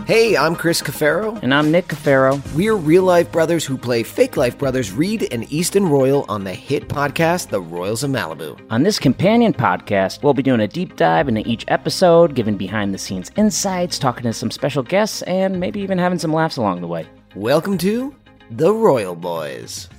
Hey, I'm Chris Cafaro. And I'm Nick Cafaro. We're real-life brothers who play fake-life brothers Reed and Easton Royal on the hit podcast, The Royals of Malibu. On this companion podcast, we'll be doing a deep dive into each episode, giving behind-the-scenes insights, talking to some special guests, and maybe even having some laughs along the way. Welcome to The Royal Boys.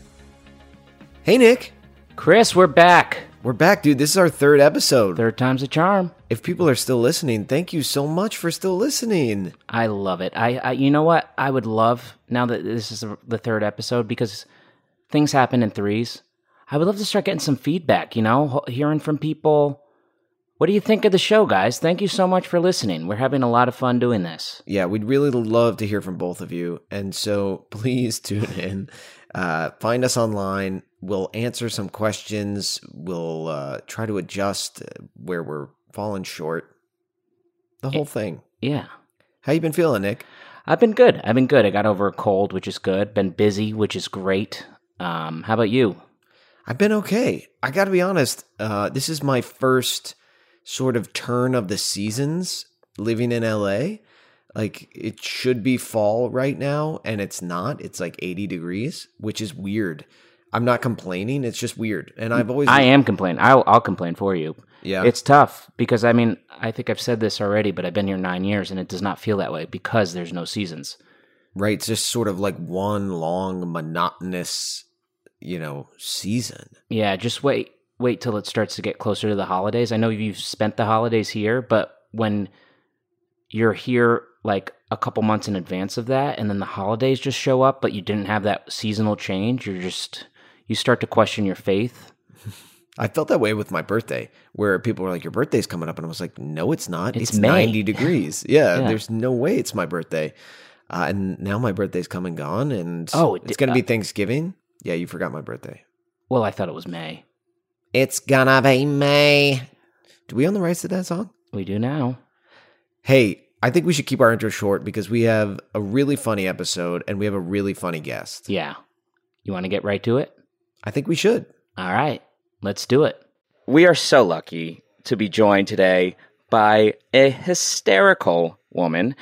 Hey, Nick. Chris, we're back. We're back, dude. This is our third episode. Third time's a charm. If people are still listening, thank you so much for still listening. I love it. I you know what? I would love, now that this is the third episode, because things happen in threes, I would love to start getting some feedback, hearing from people. What do you think of the show, guys? Thank you so much for listening. We're having a lot of fun doing this. Yeah, we'd really love to hear from both of you. And so please tune in. Find us online. We'll answer some questions. We'll try to adjust where we're falling short. The whole thing. Yeah. How you been feeling, Nick? I've been good. I got over a cold, which is good. Been busy, which is great. How about you? I've been okay. I got to be honest. This is my first sort of turn of the seasons living in LA. Like, it should be fall right now, and it's not. It's like 80 degrees, which is weird. I'm not complaining. It's just weird. And I am complaining. I'll complain for you. Yeah. It's tough because, I think I've said this already, but I've been here 9 years, and it does not feel that way because there's no seasons. Right. It's just sort of like one long, monotonous, season. Yeah, just wait till it starts to get closer to the holidays. I know you've spent the holidays here, but when you're here like a couple months in advance of that, and then the holidays just show up, but you didn't have that seasonal change, you start to question your faith. I felt that way with my birthday, where people were like, your birthday's coming up. And I was like, no, it's not. It's May. 90 degrees. Yeah, there's no way it's my birthday. And now my birthday's come and gone, and it's going to be Thanksgiving. Yeah, you forgot my birthday. Well, I thought it was May. It's gonna be May. Do we own the rights to that song? We do now. Hey, I think we should keep our intro short because we have a really funny episode and we have a really funny guest. Yeah. You want to get right to it? I think we should. All right. Let's do it. We are so lucky to be joined today by a hysterical woman.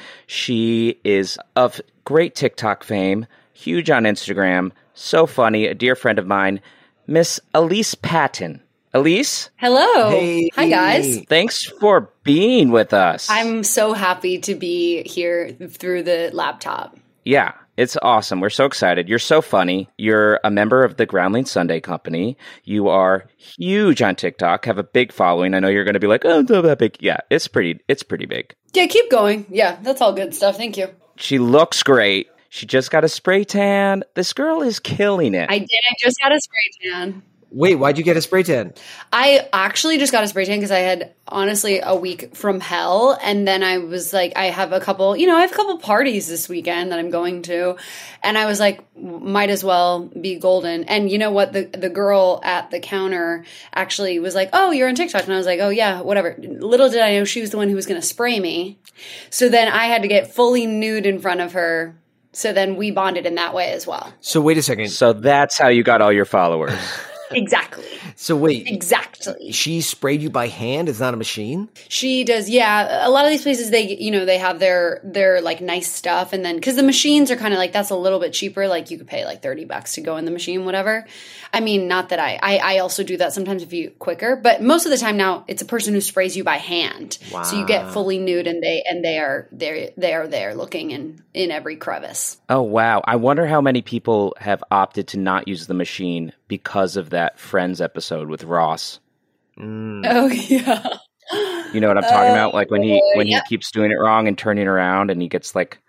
She is of great TikTok fame, huge on Instagram, so funny, a dear friend of mine, Miss Elise Patton. Elise? Hello. Hey. Hi, guys. Thanks for being with us. I'm so happy to be here through the laptop. Yeah, it's awesome. We're so excited. You're so funny. You're a member of the Groundling Sunday Company. You are huge on TikTok, have a big following. I know you're going to be like, oh, not that big. Yeah, it's pretty big. Yeah, keep going. Yeah, that's all good stuff. Thank you. She looks great. She just got a spray tan. This girl is killing it. I did. I just got a spray tan. Wait, why'd you get a spray tan? I actually just got a spray tan because I had, honestly, a week from hell. And then I was like, I have a couple parties this weekend that I'm going to. And I was like, might as well be golden. And you know what? The girl at the counter actually was like, oh, you're on TikTok. And I was like, oh, yeah, whatever. Little did I know she was the one who was going to spray me. So then I had to get fully nude in front of her. So then we bonded in that way as well. So wait a second. So that's how you got all your followers. Exactly. So wait. Exactly. She sprayed you by hand? It's not a machine? She does, yeah. A lot of these places, they have their like nice stuff. And then, because the machines are kind of like, that's a little bit cheaper. Like you could pay like $30 to go in the machine, whatever. I mean, not that I also do that sometimes if you quicker. But most of the time now, it's a person who sprays you by hand. Wow. So you get fully nude and they are there looking in every crevice. Oh, wow. I wonder how many people have opted to not use the machine because of that Friends episode with Ross. Oh, yeah. You know what I'm talking about? Like when he keeps doing it wrong and turning around and he gets like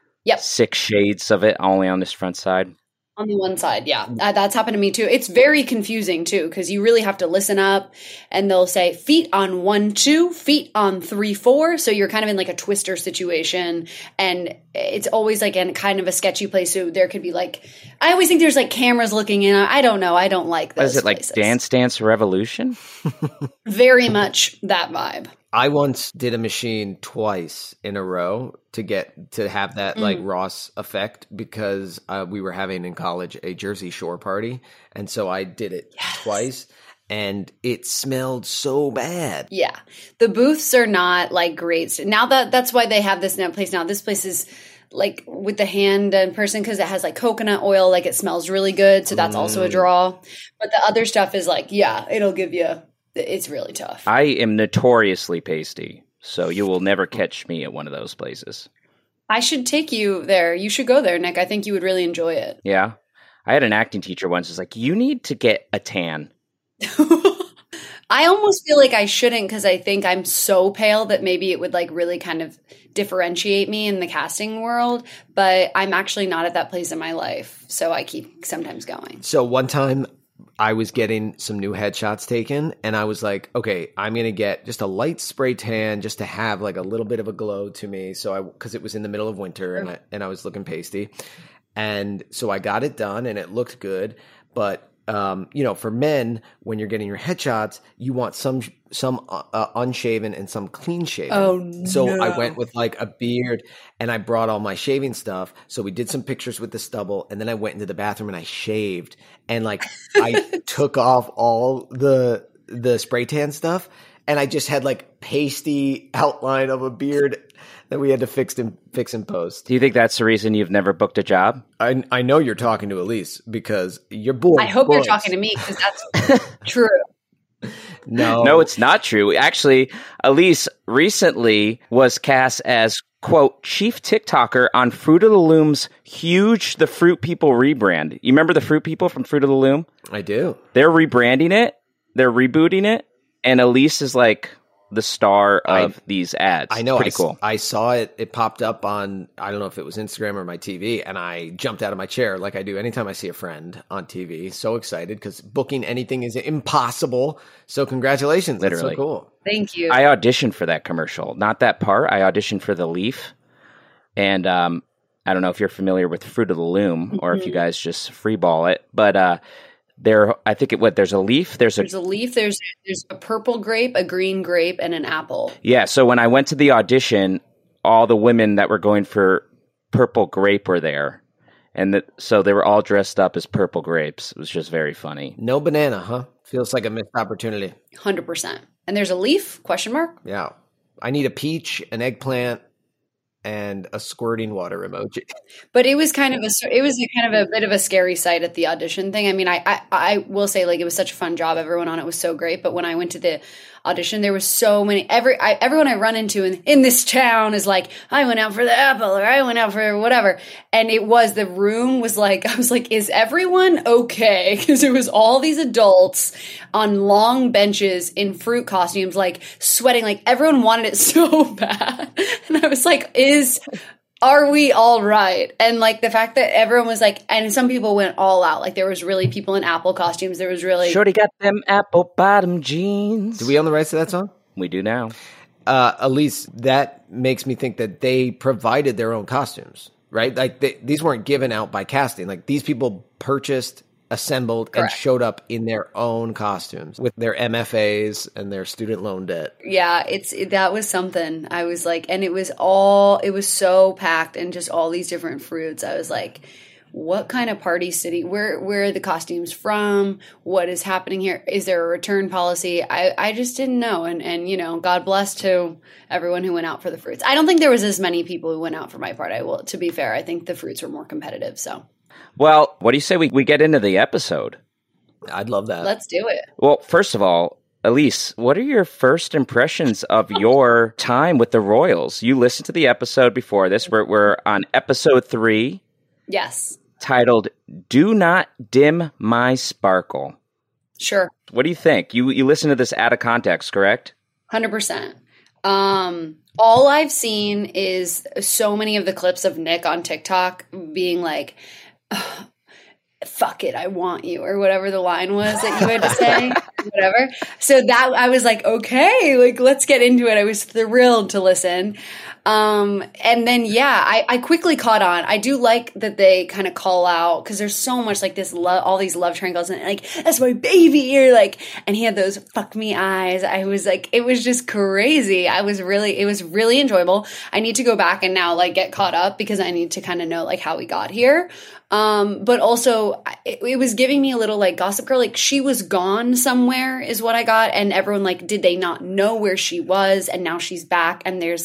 6 shades of it only on this front side. On the one side, yeah. That's happened to me too. It's very confusing too, because you really have to listen up and they'll say feet on 1, 2, feet on 3, 4. So you're kind of in like a twister situation and it's always like in kind of a sketchy place. So there could be like, I always think there's like cameras looking in. I don't know. I don't like those. Is it places. Like Dance Dance Revolution? Very much that vibe. I once did a machine twice in a row to have that like Ross effect because we were having in college a Jersey Shore party. And so I did it twice. and it smelled so bad. Yeah. The booths are not like great. Now that's why they have this place now. This place is like with the hand and person because it has like coconut oil, like it smells really good. So that's also a draw. But the other stuff is like, yeah, it'll give you, it's really tough. I am notoriously pasty, so you will never catch me at one of those places. I should take you there. You should go there, Nick. I think you would really enjoy it. Yeah. I had an acting teacher once who's like, you need to get a tan. I almost feel like I shouldn't because I think I'm so pale that maybe it would like really kind of differentiate me in the casting world. But I'm actually not at that place in my life. So I keep sometimes going. So one time I was getting some new headshots taken and I was like, okay, I'm going to get just a light spray tan just to have like a little bit of a glow to me. So because it was in the middle of winter and I was looking pasty. And so I got it done and it looked good. But for men, when you're getting your headshots, you want some unshaven and some clean shaven. Oh, no. So I went with like a beard and I brought all my shaving stuff. So we did some pictures with the stubble and then I went into the bathroom and I shaved and like I took off all the spray tan stuff and I just had like pasty outline of a beard that we had to fix in post. Do you think that's the reason you've never booked a job? I know you're talking to Elise because you're bored. I hope you're talking to me because that's true. No, it's not true. Actually, Elise recently was cast as, quote, chief TikToker on Fruit of the Loom's huge The Fruit People rebrand. You remember the Fruit People from Fruit of the Loom? I do. They're rebranding it. They're rebooting it. And Elise is like the star of these ads. I know. Pretty cool. I saw it. It popped up on, I don't know if it was Instagram or my TV, and I jumped out of my chair like I do anytime I see a friend on TV. So excited because booking anything is impossible. So congratulations. Literally. That's so cool. Thank you. I auditioned for that commercial. Not that part. I auditioned for the leaf. And I don't know if you're familiar with Fruit of the Loom or if you guys just freeball it. But there's a leaf. There's a leaf. There's a purple grape, a green grape, and an apple. Yeah. So when I went to the audition, all the women that were going for purple grape were there. And so they were all dressed up as purple grapes. It was just very funny. No banana, huh? Feels like a missed opportunity. 100%. And there's a leaf, question mark? Yeah. I need a peach, an eggplant, and a squirting water emoji. But it was kind of a bit of a scary sight at the audition thing. I mean, I will say like it was such a fun job. Everyone on it was so great. But when I went to the audition, there was so many. Everyone I run into in this town is like, I went out for the apple or I went out for whatever. And the room was like, I was like, is everyone okay? Because it was all these adults on long benches in fruit costumes, like sweating, like everyone wanted it so bad. And I was like, are we all right? And like the fact that everyone was like, and some people went all out. Like there was really people in apple costumes. There was really Shorty got them apple bottom jeans. Do we own the rights to that song? We do now. Elise, that makes me think that they provided their own costumes, right? Like these weren't given out by casting. Like these people purchased, assembled, Correct. and showed up in their own costumes with their MFAs and their student loan debt. Yeah, that was something. I was like, and it was so packed and just all these different fruits. I was like, what kind of party city? Where are the costumes from? What is happening here? Is there a return policy? I just didn't know. And God bless to everyone who went out for the fruits. I don't think there was as many people who went out for my part. To be fair, I think the fruits were more competitive. So, well, what do you say we get into the episode? I'd love that. let's do it. Well, first of all, Elise, what are your first impressions of your time with the Royals? You listened to the episode before this. We're on episode 3. Yes. Titled, Do Not Dim My Sparkle. Sure. What do you think? You listen to this out of context, correct? 100%. All I've seen is so many of the clips of Nick on TikTok being like, fuck it, I want you, or whatever the line was that you had to say, whatever. So that I was like, okay, like let's get into it. I was thrilled to listen. And then, I quickly caught on. I do like that they kind of call out because there's so much like this all these love triangles and like, that's my baby, or like, and he had those fuck me eyes. I was like, it was just crazy. It was really enjoyable. I need to go back and now like get caught up because I need to kind of know like how we got here. But also it was giving me a little like Gossip Girl, like she was gone somewhere somewhere is what I got. And everyone like, did they not know where she was? And now she's back. And there's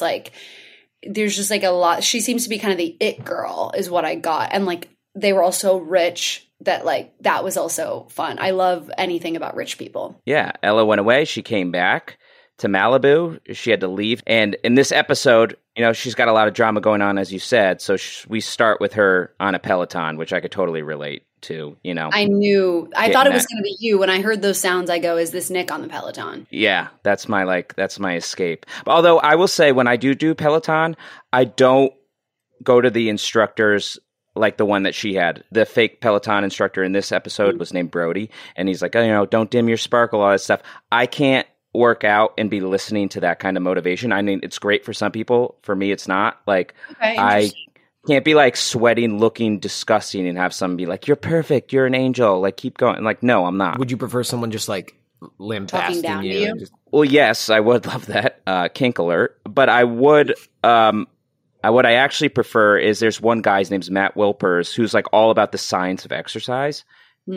just like a lot. She seems to be kind of the it girl is what I got. And like, they were all so rich that like, that was also fun. I love anything about rich people. Yeah. Ella went away. She came back to Malibu. She had to leave. And in this episode, she's got a lot of drama going on, as you said. So we start with her on a Peloton, which I could totally relate to, I thought it was going to be you. When I heard those sounds, I go, is this Nick on the Peloton? Yeah, that's my escape. Although I will say when I do Peloton, I don't go to the instructors like the one that she had. The fake Peloton instructor in this episode was named Brody. And he's like, don't dim your sparkle, all that stuff. I can't work out and be listening to that kind of motivation. I mean, it's great for some people. For me, it's not. Like, I can't be like sweating, looking disgusting, and have someone be like, "You're perfect. You're an angel. Like, keep going." Like, no, I'm not. Would you prefer someone just like lambasting down to you? you? Well, yes, I would love that. Kink alert. But I would. What I actually prefer is there's one guy, his name's Matt Wilpers, who's like all about the science of exercise.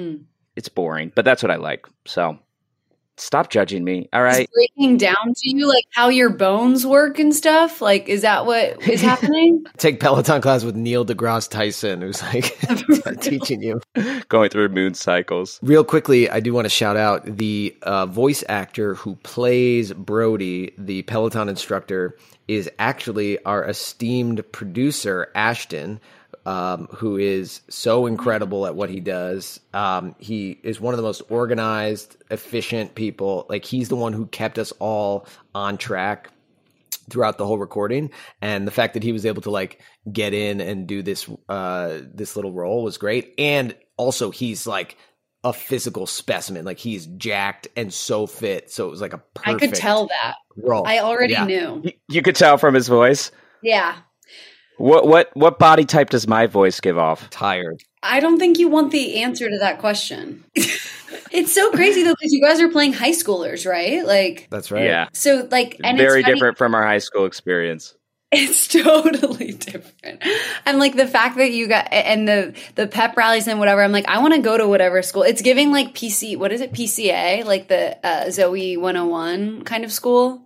It's boring, but that's what I like. So. Stop judging me. All right. Is breaking down to you like how your bones work and stuff? Like, is that what is happening? Take Peloton class with Neil deGrasse Tyson, who's like teaching you. Going through moon cycles. Real quickly, I do want to shout out the voice actor who plays Brody, the Peloton instructor, is actually our esteemed producer, Ashton, who is so incredible at what he does. He is one of the most organized, efficient people. Like, he's the one who kept us all on track throughout the whole recording. And the fact that he was able to like get in and do this little role was great. And also he's like a physical specimen. Like, he's jacked and so fit. So it was like a perfect I could tell that role. I already knew. You could tell from his voice. Yeah. What body type does my voice give off? Tired. I don't think you want the answer to that question. It's so crazy though, because you guys are playing high schoolers, right? Like, that's right. Yeah. So like, and very it's different from our high school experience. It's totally different. And like the fact that you got and the pep rallies and whatever, I'm like, I want to go to whatever school. It's giving like what is it? PCA, like the Zoe 101 kind of school,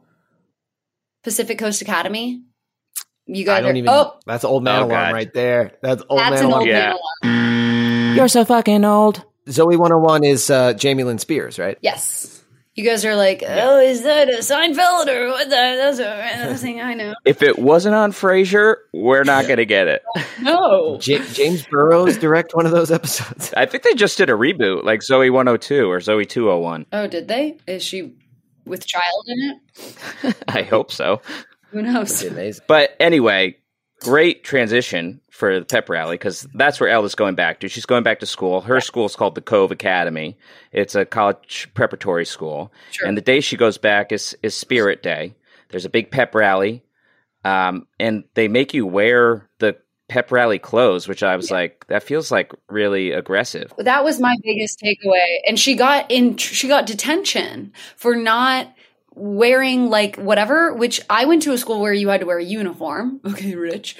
Pacific Coast Academy. You guys that's old man alarm right there. That's old man an alarm. old man alarm. You're so fucking old. Zoe 101 is Jamie Lynn Spears, right? Yes. You guys are like, oh, is that a Seinfeld or what? That's a thing I know. If it wasn't on Frasier, we're not going to get it. No. James Burrows direct one of those episodes. I think they just did a reboot, like Zoe 102 or Zoe 201. Oh, did they? Is she with child in it? I hope so. Who knows? Amazing. But anyway, great transition for the pep rally because that's where Ella's going back to. She's going back to school. Her school is called the Cove Academy. It's a college preparatory school. Sure. And the day she goes back is Spirit Day. There's a big pep rally. And they make you wear the pep rally clothes, which I was like, that feels like really aggressive. That was my biggest takeaway. And she got detention for not wearing like whatever, which I went to a school where you had to wear a uniform. Okay, rich.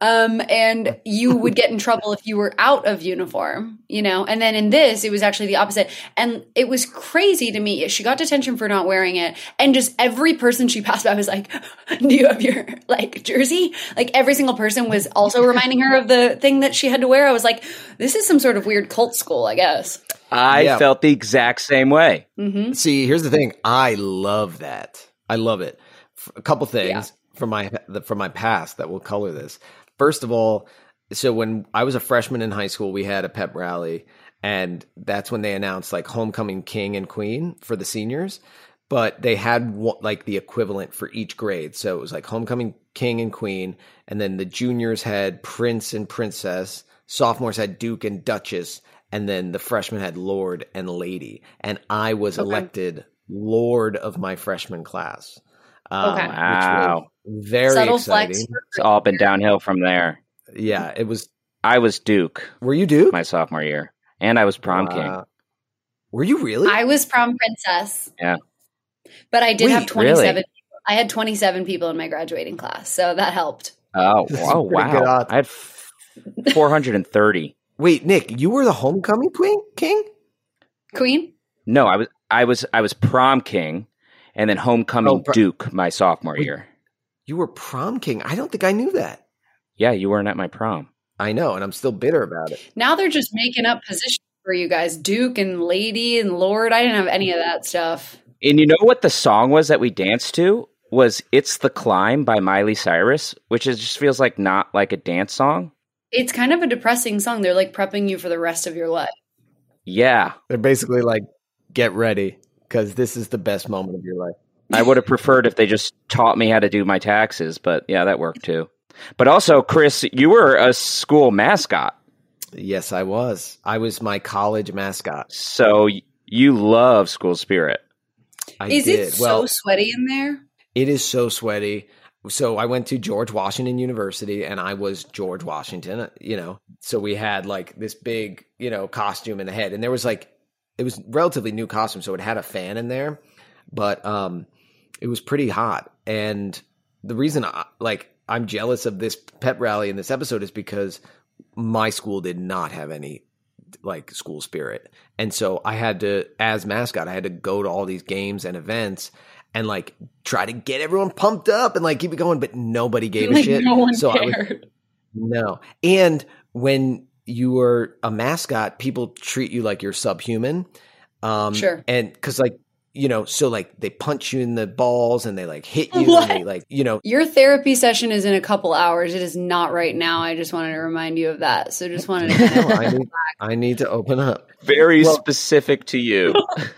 And you would get in trouble if you were out of uniform, and then in this, it was actually the opposite. And it was crazy to me. She got detention for not wearing it. And just every person she passed by was like, do you have your like jersey? Like every single person was also reminding her of the thing that she had to wear. I was like, this is some sort of weird cult school, I guess. I felt the exact same way. Mm-hmm. See, here's the thing. I love that. I love it. A couple things from my past that will color this. First of all, so when I was a freshman in high school, we had a pep rally, and that's when they announced like homecoming king and queen for the seniors. But they had like the equivalent for each grade. So it was like homecoming king and queen, and then the juniors had prince and princess, sophomores had duke and duchess, and then the freshmen had Lord and Lady. And I was elected Lord of my freshman class. Wow. Which was very subtle exciting. flex. It's all been downhill from there. Yeah, it was. I was Duke. Were you Duke? My sophomore year. And I was prom king. Were you really? I was prom princess. Yeah. But I did have 27 really? people. I had 27 people in my graduating class. So that helped. Oh, This is wow. pretty good odds. I had 430. Wait, Nick, you were the homecoming king? Queen? No, I was prom king, and then homecoming Duke my sophomore year. You were prom king. I don't think I knew that. Yeah, you weren't at my prom. I know, and I'm still bitter about it. Now they're just making up positions for you guys. Duke and Lady and Lord. I didn't have any of that stuff. And you know what the song was that we danced to? Was It's the Climb by Miley Cyrus, which just feels like not like a dance song. It's kind of a depressing song. They're like prepping you for the rest of your life. Yeah. They're basically like, get ready, because this is the best moment of your life. I would have preferred if they just taught me how to do my taxes, but yeah, that worked too. But also, Chris, you were a school mascot. Yes, I was. I was my college mascot. So you love school spirit. Is it so sweaty in there? It is so sweaty. So I went to George Washington University, and I was George Washington, So we had like this big, costume in the head. And there was like, it was relatively new costume, so it had a fan in there. But it was pretty hot. And the reason I'm jealous of this pep rally in this episode is because my school did not have any like school spirit. And so I had to, as mascot, I had to go to all these games and events and like try to get everyone pumped up and like keep it going, but nobody gave a shit. No one cared. No. And when you were a mascot, people treat you like you're subhuman. Sure. And because so like they punch you in the balls and they like hit you. What? And they Your therapy session is in a couple hours. It is not right now. I just wanted to remind you of that. So just wanted to I need to open up. Very specific to you.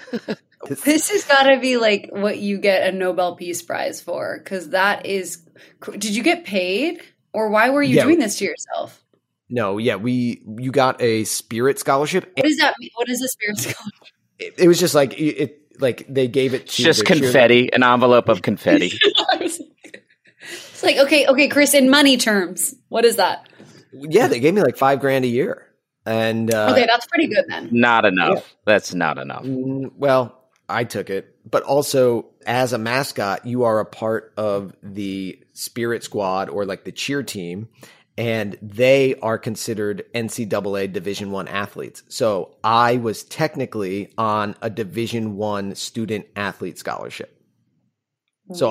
This has got to be like what you get a Nobel Peace Prize for, because that is. Did you get paid, or why were you doing this to yourself? No, yeah, you got a Spirit Scholarship. What does that mean? What is a Spirit Scholarship? It was just like it. Like they gave it to just confetti, an envelope of confetti. It's like okay, Chris. In money terms, what is that? Yeah, they gave me like $5,000 a year, and okay, that's pretty good then. Not enough. Yeah. That's not enough. Well, I took it, but also as a mascot, you are a part of the Spirit Squad or like the cheer team. And they are considered NCAA Division I athletes. So I was technically on a Division I student athlete scholarship. So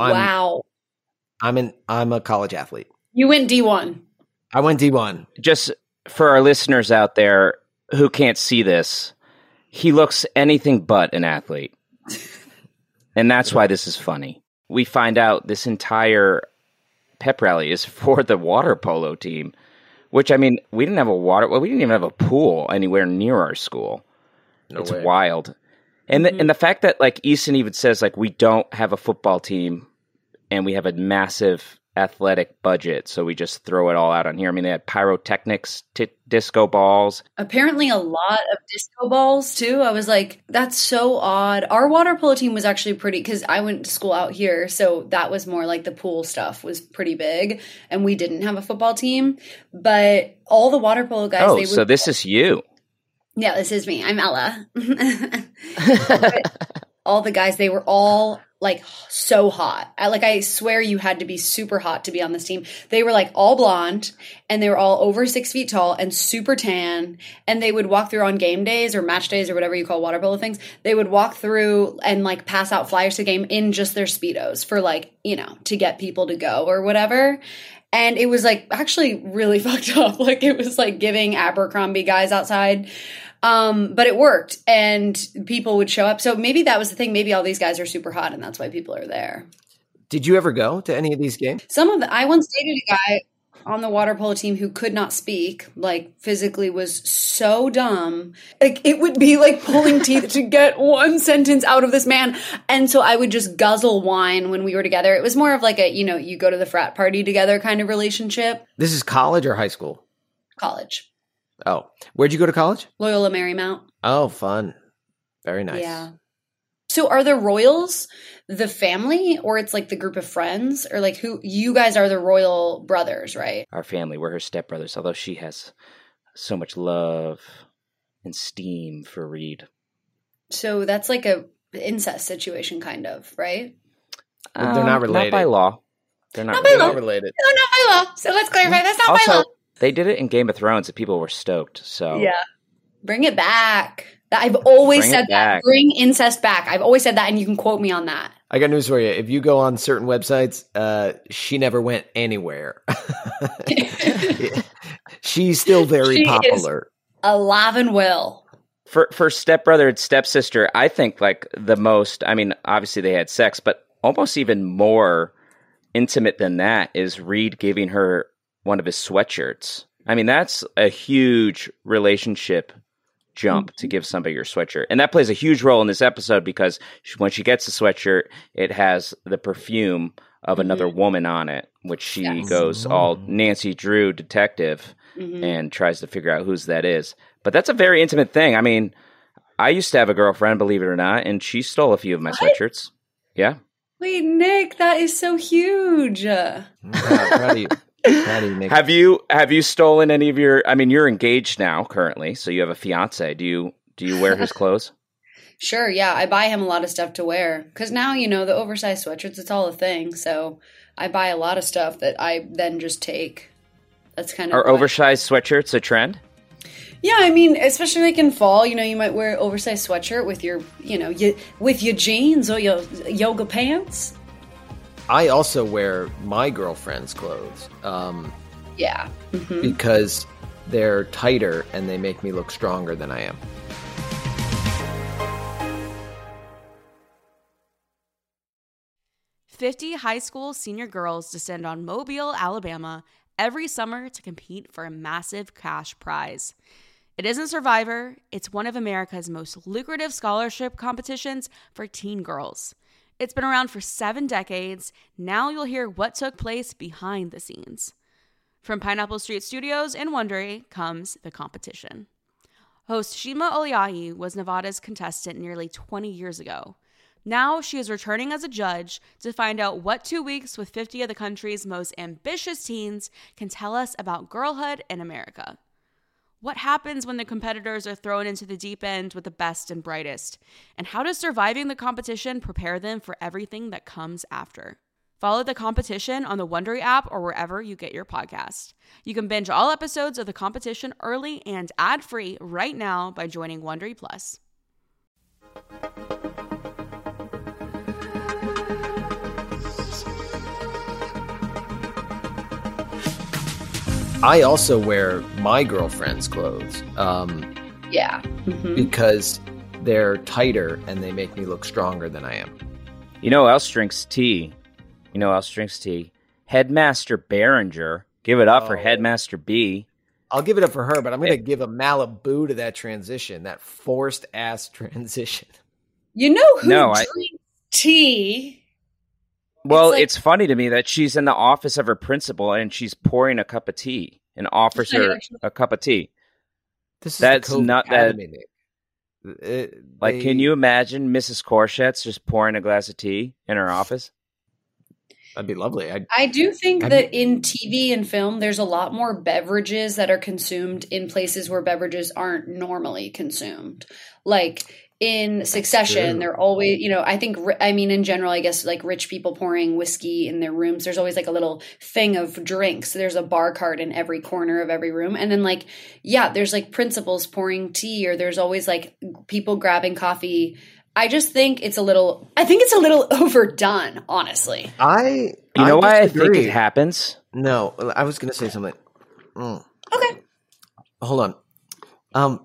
I'm a college athlete. You went D1. I went D1. Just for our listeners out there who can't see this, he looks anything but an athlete. And that's why this is funny. We find out this entire pep rally is for the water polo team, which we didn't even have a pool anywhere near our school. No it's way. Wild. And the fact that like Easton even says like we don't have a football team and we have a massive athletic budget, so we just throw it all out on here. They had pyrotechnics, disco balls. Apparently a lot of disco balls too. I was like, that's so odd. Our water polo team was actually pretty, because I went to school out here, so that was more like the pool stuff was pretty big, and we didn't have a football team. But all the water polo guys, so this is you. Yeah, this is me. I'm Ella. All the guys, they were all like so hot. I swear you had to be super hot to be on this team. They were like all blonde, and they were all over 6 feet tall and super tan. And they would walk through on game days or match days or whatever you call water polo things. They would walk through and like pass out flyers to the game in just their Speedos for like, to get people to go or whatever. And it was like actually really fucked up. Like it was like giving Abercrombie guys outside. But it worked, and people would show up. So maybe that was the thing. Maybe all these guys are super hot, and that's why people are there. Did you ever go to any of these games? I once dated a guy on the water polo team who could not speak, like physically was so dumb. Like it would be like pulling teeth to get one sentence out of this man. And so I would just guzzle wine when we were together. It was more of like a, you go to the frat party together kind of relationship. This is college or high school? College. Oh, where'd you go to college? Loyola Marymount. Oh, fun. Very nice. Yeah. So are the Royals the family, or it's like the group of friends, or like who? You guys are the Royal brothers, right? Our family, we're her stepbrothers, although she has so much love and steam for Reed. So that's like a incest situation kind of, right? They're not related. Not by law. They're not related. No, not by law. So let's clarify. That's not by law. They did it in Game of Thrones and people were stoked. So yeah. Bring it back. I've always Bring it said that. back. Bring incest back. I've always said that, and you can quote me on that. I got news for you. If you go on certain websites, she never went anywhere. She's still very popular. Alive and well. For stepbrother and stepsister, I think like the most, I mean, obviously they had sex, but almost even more intimate than that is Reed giving her one of his sweatshirts. I mean, that's a huge relationship jump to give somebody your sweatshirt. And that plays a huge role in this episode because when she gets the sweatshirt, it has the perfume of another woman on it, which she goes all Nancy Drew detective and tries to figure out whose that is. But that's a very intimate thing. I mean, I used to have a girlfriend, believe it or not, and she stole a few of my sweatshirts. Yeah. Wait, Nick, that is so huge. Proud of you. Proud of you, Nick. Have you stolen any of your? I mean, you're engaged now currently, so you have a fiance. Do you wear his clothes? Sure, yeah. I buy him a lot of stuff to wear because now, the oversized sweatshirts, it's all a thing. So I buy a lot of stuff that I then just take. That's kind of Are oversized sweatshirts a trend? Yeah, I mean, especially like in fall, you might wear an oversized sweatshirt with your, with your jeans or your yoga pants. I also wear my girlfriend's clothes. Yeah. Mm-hmm. Because they're tighter and they make me look stronger than I am. "50 high school senior girls descend on Mobile, Alabama every summer to compete for a massive cash prize. It isn't Survivor, it's one of America's most lucrative scholarship competitions for teen girls. It's been around for 7 decades. Now you'll hear what took place behind the scenes. From Pineapple Street Studios in Wondery comes The Competition. Host Shima Oliahi was Nevada's contestant nearly 20 years ago. Now she is returning as a judge to find out what 2 weeks with 50 of the country's most ambitious teens can tell us about girlhood in America. What happens when the competitors are thrown into the deep end with the best and brightest? And how does surviving the competition prepare them for everything that comes after? Follow The Competition on the Wondery app or wherever you get your podcast. You can binge all episodes of The Competition early and ad-free right now by joining Wondery Plus. I also wear my girlfriend's clothes. Yeah. Mm-hmm. Because they're tighter and they make me look stronger than I am. You know who else drinks tea? Headmaster Behringer. Give it up for Headmaster B. I'll give it up for her, but I'm going to give a Malibu to that transition, that forced-ass transition. You know who drinks tea? Well, it's funny to me that she's in the office of her principal and she's pouring a cup of tea and offers her a cup of tea. That's not that. Can you imagine Mrs. Korchetz just pouring a glass of tea in her office? That'd be lovely. I do think that in TV and film, there's a lot more beverages that are consumed in places where beverages aren't normally consumed. Like in Succession, they're always, in general, I guess like rich people pouring whiskey in their rooms. There's always like a little thing of drinks. There's a bar cart in every corner of every room. And then there's like principals pouring tea, or there's always like people grabbing coffee. I just think it's a little overdone, honestly. You know why I think it happens? No, I was going to say something. Okay. Hold on.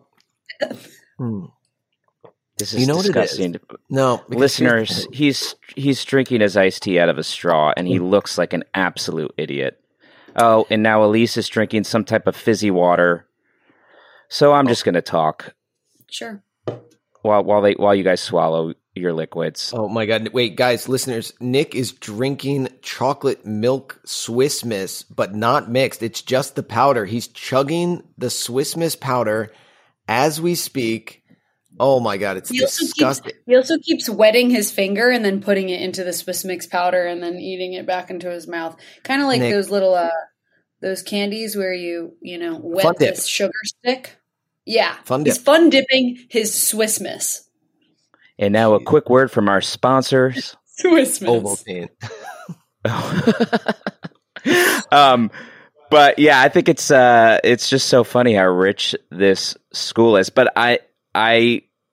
This is disgusting. No, listeners, he's drinking his iced tea out of a straw, and he looks like an absolute idiot. Oh, and now Elise is drinking some type of fizzy water. So I'm just going to talk. Sure. While you guys swallow your liquids. Oh my God! Wait, guys, listeners, Nick is drinking chocolate milk Swiss Miss, but not mixed. It's just the powder. He's chugging the Swiss Miss powder as we speak. Oh my God, it's disgusting. He also keeps wetting his finger and then putting it into the Swiss Mix powder and then eating it back into his mouth. Kind of like Nick, those little those candies where you wet this sugar stick. Yeah, he's fun dipping his Swiss Miss. And now a quick word from our sponsors. Swiss Miss. Ovaltine. But yeah, I think it's just so funny how rich this school is. But I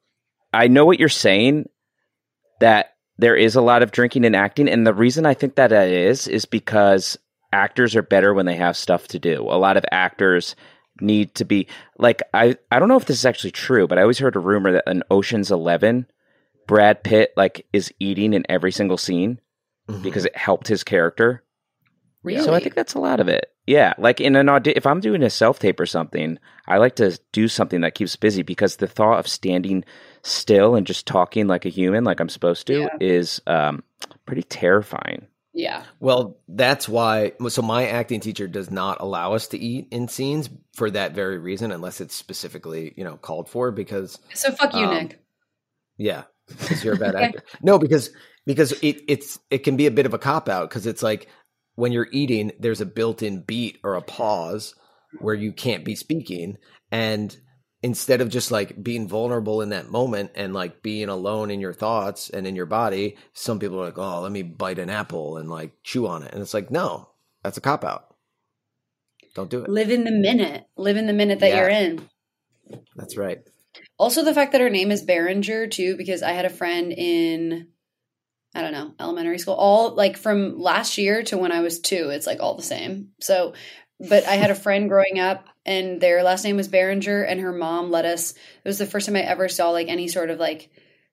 I know what you're saying, that there is a lot of drinking and acting. And the reason I think that is because actors are better when they have stuff to do. A lot of actors need to be like, I don't know if this is actually true, but I always heard a rumor that in Ocean's 11, Brad Pitt like is eating in every single scene because it helped his character. Really? So I think that's a lot of it. Yeah, like in an if I'm doing a self-tape or something, I like to do something that keeps busy, because the thought of standing still and just talking like a human, like I'm supposed to, is pretty terrifying. Yeah. Well, that's why. So my acting teacher does not allow us to eat in scenes for that very reason, unless it's specifically, called for. Because So fuck you, Nick. yeah, because you're a bad actor. No, because it can be a bit of a cop out, because it's like when you're eating, there's a built-in beat or a pause where you can't be speaking, and instead of just like being vulnerable in that moment and like being alone in your thoughts and in your body, some people are like, oh, let me bite an apple and like chew on it. And it's like, no, that's a cop out. Don't do it. Live in the minute. Live in the minute that you're in. That's right. Also, the fact that her name is Berenger too, because I had a friend in, I don't know, elementary school, all like from last year to when I was 2, it's like all the same. So, but I had a friend growing up and their last name was Berenger, and her mom let us, it was the first time I ever saw like any sort of like,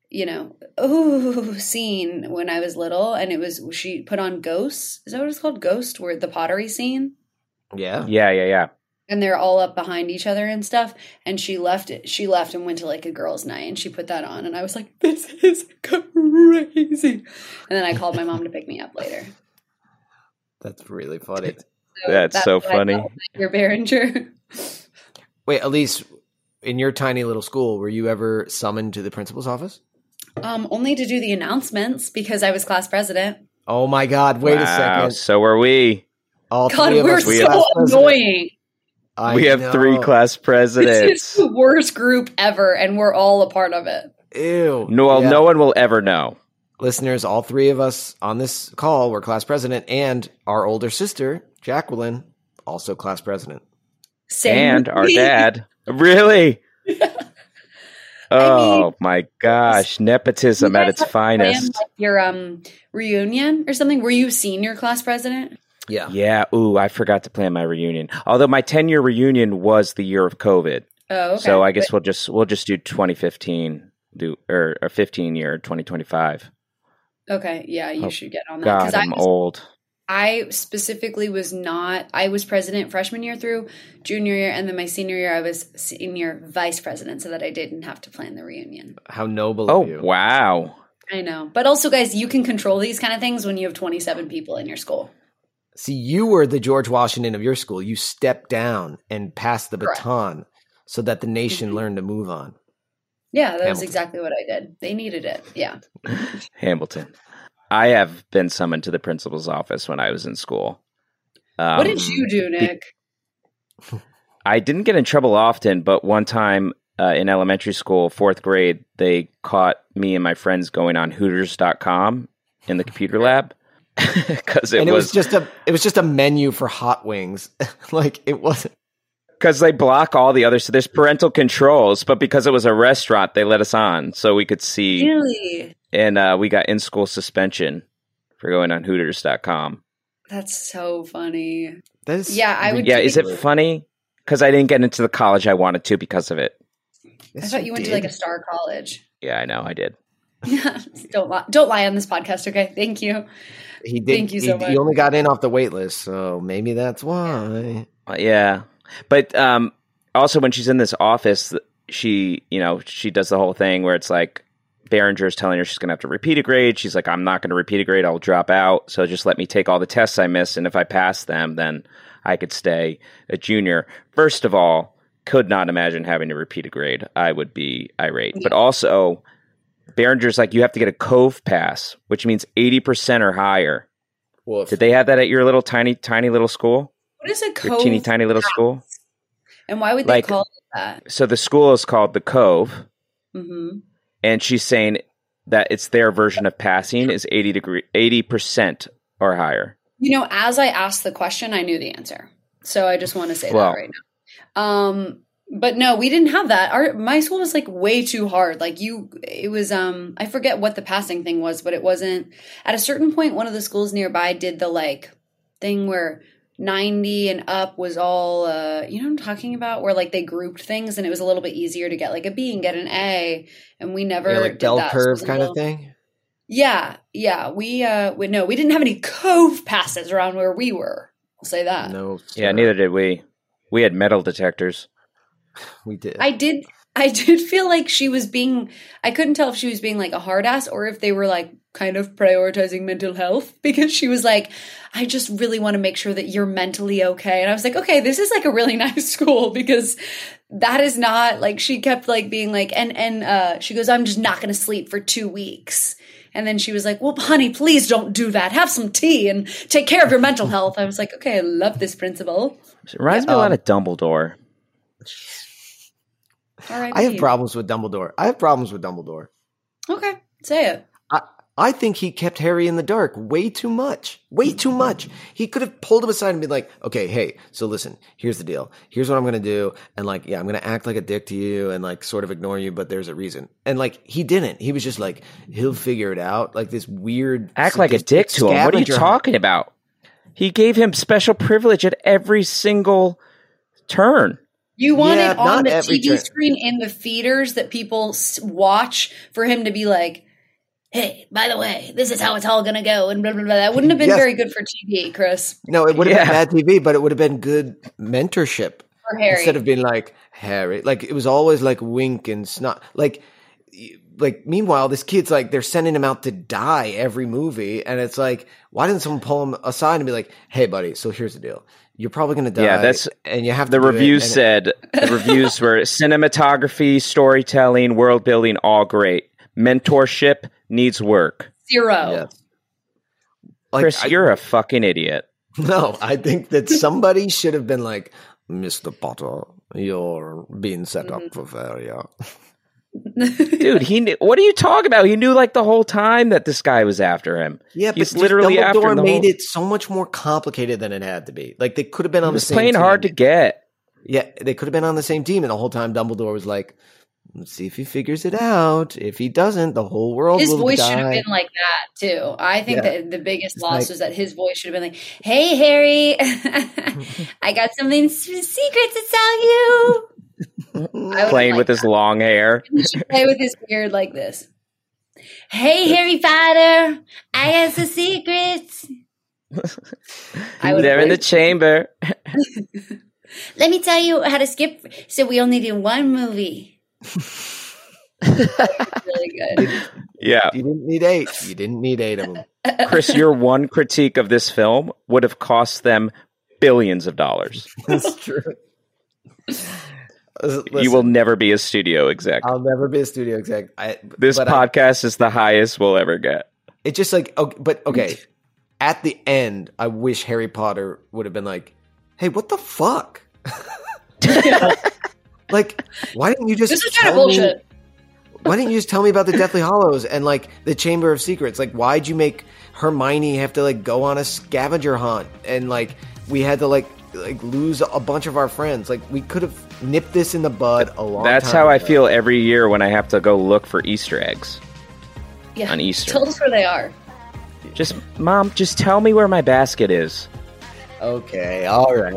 scene when I was little. And it was, she put on Ghost. Is that what it's called? Ghost, where the pottery scene. Yeah. Yeah. And they're all up behind each other and stuff. And she left and went to like a girls' night, and she put that on. And I was like, this is crazy. And then I called my mom to pick me up later. That's really funny. So that's so funny. You're Berenger. Wait, Elise, in your tiny little school, were you ever summoned to the principal's office? Only to do the announcements because I was class president. Oh my God. Wait a second. So are we. All God, three of we're us so annoying. We have 3 class presidents. This is the worst group ever, and we're all a part of it. Ew. No one will ever know. Listeners, all 3 of us on this call were class president, and our older sister, Jacqueline, also class president. Same and with our me. dad. Really? My gosh. Nepotism at its finest. Like your reunion or something? Were you senior class president? Yeah. Yeah. Ooh, I forgot to plan my reunion. Although my 10-year reunion was the year of COVID. Oh, okay. So I guess we'll just do 2015 or 15-year 2025. Okay. Yeah, you should get on that. God, I'm old. I specifically I was president freshman year through junior year, and then my senior year I was senior vice president, so that I didn't have to plan the reunion. How noble of you. Oh, wow. I know. But also, guys, you can control these kind of things when you have 27 people in your school. See, you were the George Washington of your school. You stepped down and passed the baton so that the nation learned to move on. Yeah, that was exactly what I did. They needed it. Yeah. Hamilton. I have been summoned to the principal's office when I was in school. What did you do, Nick? I didn't get in trouble often, but one time in elementary school, 4th grade, they caught me and my friends going on Hooters.com in the computer lab. Because it was just a menu for hot wings. Like it wasn't, because they block all the others. So there's parental controls, but because it was a restaurant, they let us on so we could see. Really? And we got in-school suspension for going on Hooters.com. That's so funny. Is it funny? Because I didn't get into the college I wanted to because of it. I thought you went to like a star college. Yeah, I know. I did. Don't lie on this podcast, okay? Thank you. He did. Thank you so much. He only got in off the wait list, so maybe that's why. Yeah. But also when she's in this office, she does the whole thing where it's like Berenger's telling her she's going to have to repeat a grade. She's like, I'm not going to repeat a grade. I'll drop out. So just let me take all the tests I missed. And if I pass them, then I could stay a junior. First of all, could not imagine having to repeat a grade. I would be irate. But also, Berenger's like, you have to get a Cove pass, which means 80% or higher. Woof. Did they have that at your little tiny little school? What is a Cove? Your teeny tiny little school? And why would they call it that? So the school is called the Cove. Mm-hmm. And she's saying that it's their version of passing is 80% or higher. As I asked the question, I knew the answer. So I just want to say that right now. But no, we didn't have that. My school was like way too hard. Like it was, I forget what the passing thing was, but it wasn't at a certain point. One of the schools nearby did the like thing where 90 and up was all, you know what I'm talking about? Where like they grouped things and it was a little bit easier to get like a B and get an A. And we never like did bell that. curve So kind of thing. Yeah. Yeah. We didn't have any cove passes around where we were. I'll say that. No. Sir. Yeah, neither did we. We had metal detectors. We did. I did feel like she was being, I couldn't tell if she was being like a hard ass or if they were like kind of prioritizing mental health, because she was like, I just really want to make sure that you're mentally okay. And I was like, okay, this is like a really nice school, because that is not like, she kept like being like, and she goes, I'm just not going to sleep for 2 weeks. And then she was like, well, honey, please don't do that. Have some tea and take care of your mental health. I was like, okay, I love this principal. It reminds me a lot of Dumbledore. R.I.P. I have problems with Dumbledore. Okay, say it. I think he kept Harry in the dark way too much. He could have pulled him aside and been like, okay, hey, so listen, here's the deal. Here's what I'm going to do. And like, yeah, I'm going to act like a dick to you and like sort of ignore you, but there's a reason. And like, he didn't. He was just like, he'll figure it out. Like this weird. Act like a dick to him. What are you talking about? He gave him special privilege at every single turn. You want it on the TV screen in the theaters that people watch for him to be like, hey, by the way, this is how it's all going to go. And blah, blah, blah. That wouldn't have been very good for TV, Chris. No, it would have been bad TV, but it would have been good mentorship. For Harry. Instead of being like, Harry. Like, it was always like wink and snot. Like, meanwhile, this kid's like, they're sending him out to die every movie. And it's like, why didn't someone pull him aside and be like, hey, buddy, so here's the deal. You're probably going to die. Yeah, and you have to. The reviews said, the reviews were cinematography, storytelling, world building, all great. Mentorship needs work. 0. Yes. Like, Chris, you're a fucking idiot. No, I think that somebody should have been like, Mr. Potter, you're being set up for failure. Dude, he knew, what are you talking about? He knew like the whole time that this guy was after him. Yeah, he's but literally after him. Dumbledore made it so much more complicated than it had to be. Like, they could have been on the same team. Playing hard to get. Yeah, they could have been on the same team, and the whole time Dumbledore was like, let's see if he figures it out. If he doesn't, the whole world will die. His voice should have been like that, too. I think that the biggest loss was that his voice should have been like, hey, Harry, I got something secret to tell you. Playing with his long hair. He should play with his beard like this. Hey, Harry Potter, I got some secrets. They're in the chamber. Let me tell you how to skip. So we only did one movie. Really good. Yeah. You didn't need 8. You didn't need 8 of them. Chris, your one critique of this film would have cost them billions of dollars. That's true. Listen, you will never be a studio exec. I'll never be a studio exec. This podcast is the highest we'll ever get. It's just like, okay. At the end, I wish Harry Potter would have been like, hey, what the fuck? Like, why didn't you just this is kind of bullshit. Why didn't you just tell me about the Deathly Hallows and like the Chamber of Secrets? Like, why'd you make Hermione have to like go on a scavenger hunt and like we had to like lose a bunch of our friends? Like, we could have nipped this in the bud a long time That's how I ago. feel every year when I have to go look for Easter eggs. Yeah, on Easter. Tell us where they are. Mom, just tell me where my basket is. Okay, all right.